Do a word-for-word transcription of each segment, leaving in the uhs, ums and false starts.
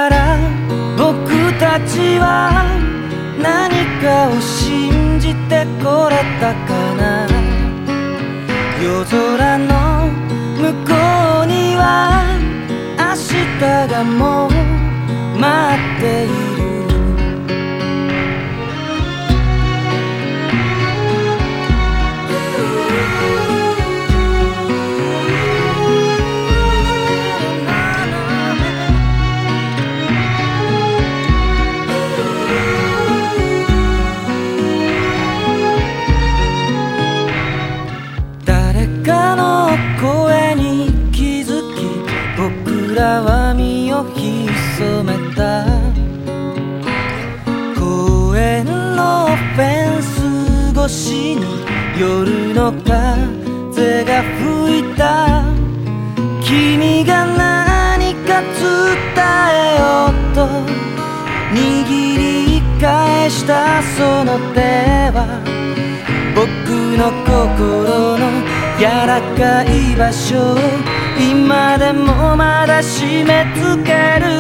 から僕たちは何かを信じてこれたかな。夜空の向こうには明日がもう待っている。声に気づき僕らは身を潜めた。公園のフェンス越しに夜の風が吹いた。君が何か伝えようと握り返したその手は僕の心の柔らかい場所を今でもまだ締め付ける。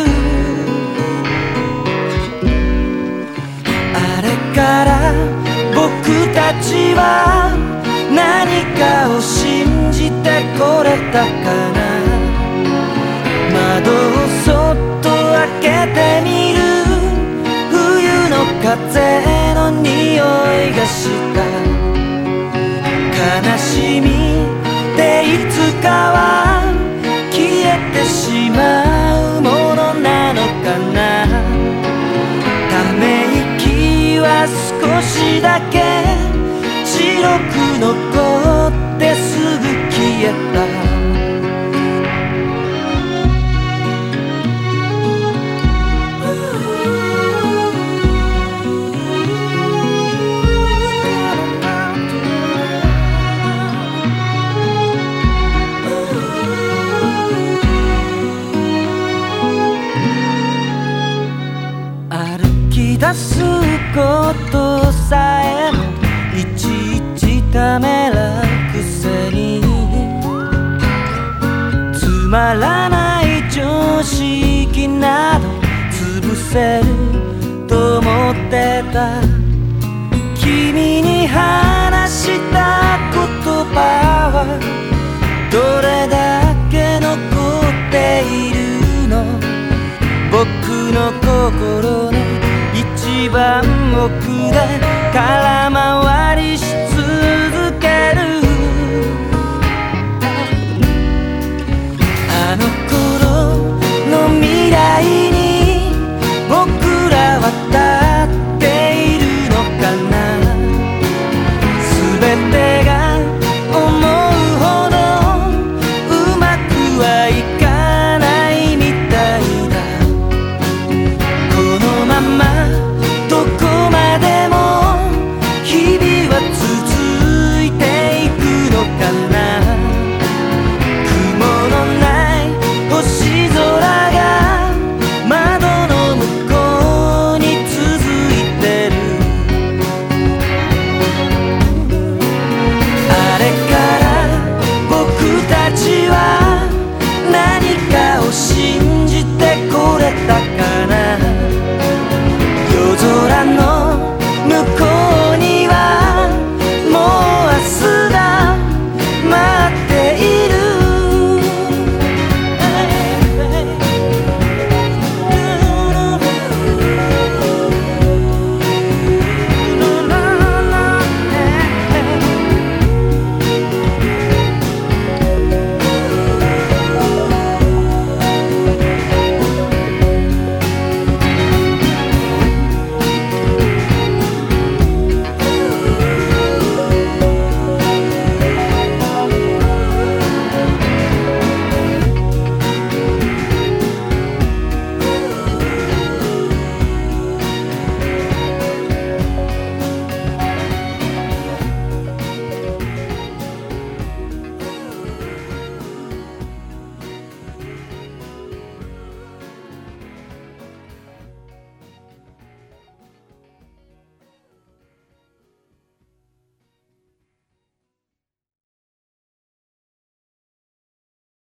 あれから僕たちは何かを信じてこれたかな。窓をそっと開けてみる。冬の風の匂いがした悲しみでいつかは消えてしまうものなのかな。ため息は少しだけ白く残ってすぐ消えた。出すことさえもいちいちためらうくせにつまらない常識など潰せると思ってた。君に話した言葉はどれだけ残っているの。僕の心の一番奥で空回りし